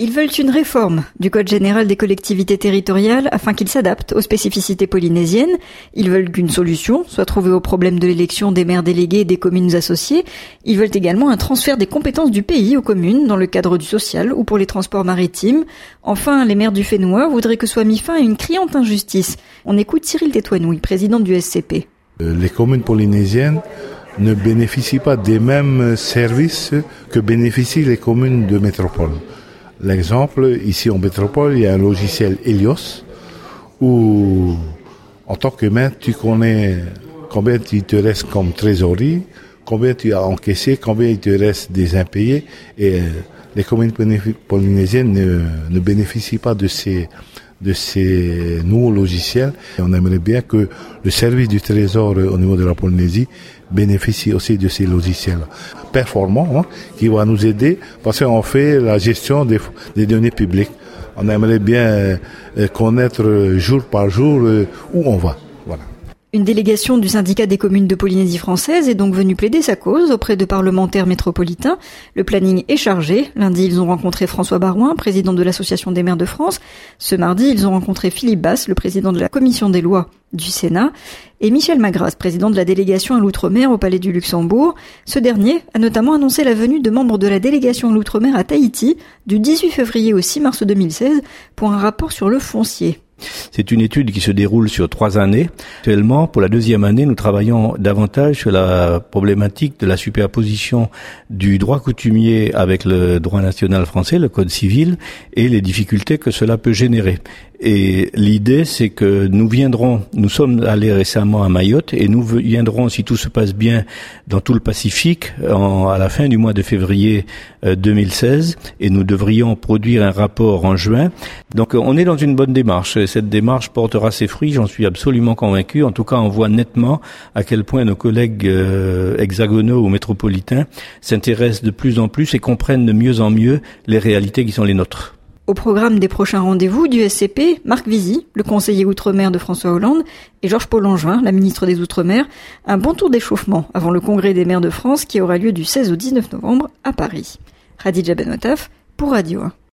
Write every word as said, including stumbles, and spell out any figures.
Ils veulent une réforme du Code général des collectivités territoriales afin qu'il s'adapte aux spécificités polynésiennes. Ils veulent qu'une solution soit trouvée au problème de l'élection des maires délégués et des communes associées. Ils veulent également un transfert des compétences du pays aux communes dans le cadre du social ou pour les transports maritimes. Enfin, les maires du Fénois voudraient que soit mis fin à une criante injustice. On écoute Cyril Tétouanouille, président du S C P. Les communes polynésiennes ne bénéficient pas des mêmes services que bénéficient les communes de métropole. L'exemple, ici en métropole, il y a un logiciel Helios où, en tant que maire, tu connais combien il te reste comme trésorerie, combien tu as encaissé, combien il te reste des impayés. Et les communes polynésiennes ne, ne bénéficient pas de ces, de ces nouveaux logiciels. Et on aimerait bien que le service du Trésor au niveau de la Polynésie bénéficie aussi de ces logiciels performants, hein, qui vont nous aider parce qu'on fait la gestion des, des données publiques. On aimerait bien euh, connaître jour par jour euh, où on va. Voilà. Une délégation du syndicat des communes de Polynésie française est donc venue plaider sa cause auprès de parlementaires métropolitains. Le planning est chargé. Lundi, ils ont rencontré François Barouin, président de l'Association des maires de France. Ce mardi, ils ont rencontré Philippe Basse, le président de la commission des lois du Sénat, et Michel Magras, président de la délégation à l'Outre-mer au Palais du Luxembourg. Ce dernier a notamment annoncé la venue de membres de la délégation à l'Outre-mer à Tahiti du dix-huit février au six mars deux mille seize pour un rapport sur le foncier. C'est une étude qui se déroule sur trois années. Actuellement, pour la deuxième année, nous travaillons davantage sur la problématique de la superposition du droit coutumier avec le droit national français, le code civil, et les difficultés que cela peut générer. Et l'idée, c'est que nous viendrons, nous sommes allés récemment à Mayotte, et nous viendrons, si tout se passe bien, dans tout le Pacifique, en, à la fin du mois de février euh, deux mille seize, et nous devrions produire un rapport en juin. Donc on est dans une bonne démarche. Cette démarche portera ses fruits, j'en suis absolument convaincu. En tout cas, on voit nettement à quel point nos collègues euh, hexagonaux ou métropolitains s'intéressent de plus en plus et comprennent de mieux en mieux les réalités qui sont les nôtres. Au programme des prochains rendez-vous du S C P, Marc Vizy, le conseiller Outre-mer de François Hollande, et Georges Paul-Langevin, la ministre des Outre-mer, un bon tour d'échauffement avant le congrès des maires de France qui aura lieu du seize au dix-neuf novembre à Paris. Khadija Benotaf pour Radio un.